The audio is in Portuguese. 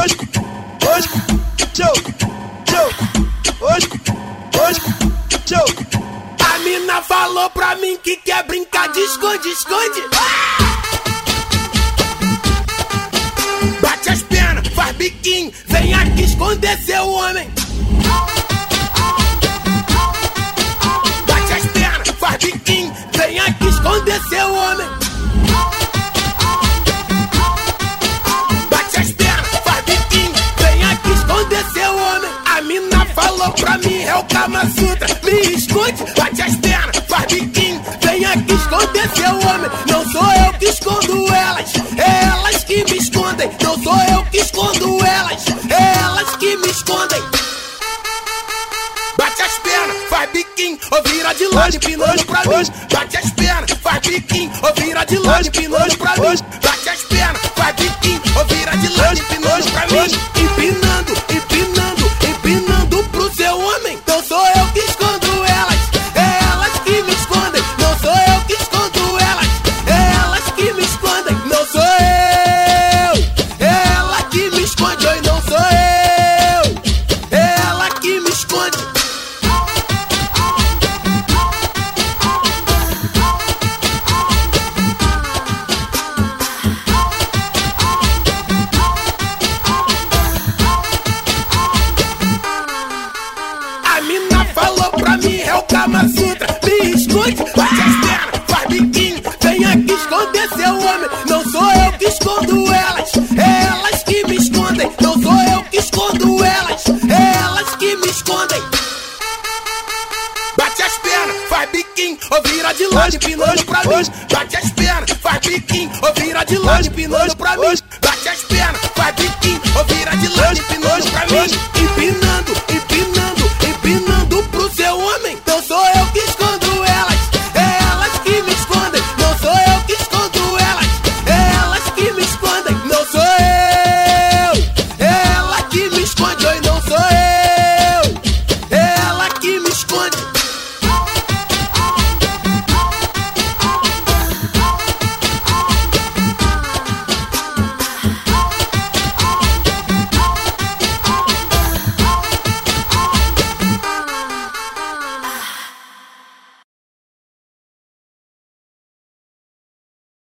A mina falou pra mim que quer brincar de esconde-esconde. Bate as pernas, faz biquinho, vem aqui esconder seu homem. Bate as pernas, faz biquinho, vem aqui esconder seu homem. Bate as pernas, faz biquinho, vem aqui esconder seu homem. A mina falou pra mim, é o Kama Sutra, me esconde. Bate as pernas, faz biquinho, vem aqui esconder seu homem. Não sou eu que escondo elas, é elas que me escondem. Não sou eu que escondo elas, é elas que me escondem. Bate as pernas, faz biquinho, ou vira de lado empinando pra mim. Bate as pernas, faz biquinho, ou vira de lado empinando pra mim. Bate as pernas, faz biquinho, ou vira de lado empinando pra mim. Empinando, empinando, empinando pro seu homem. Não sou eu que escondo elas, é elas que me escondem. Não sou eu que escondo elas, é elas que me escondem. Não sou eu, é ela que me esconde. Oi, não sou eu, é ela que me esconde. A mina falou pra mim, é o Kama Sutra, me esconde. Bate as pernas, faz biquinho, vem aqui esconder seu homem. Não sou eu que escondo elas, é elas que me escondem. Não sou eu que escondo elas, é elas que me escondem. Bate as pernas, faz biquinho, ou vira de lado empinando pra mim. Bate as pernas, faz biquinho, ou vira de lado empinando pra mim. Bate as pernas, faz biquinho, ou vira de lado empinando pra mim. Empinando, empinando, empinando pro seu homem. Não sou eu que escondo elas, é elas que me escondem. Não sou eu que escondo elas, é elas que me escondem. Não sou eu, é ela que me esconde. Oi, não sou eu, é ela que me esconde.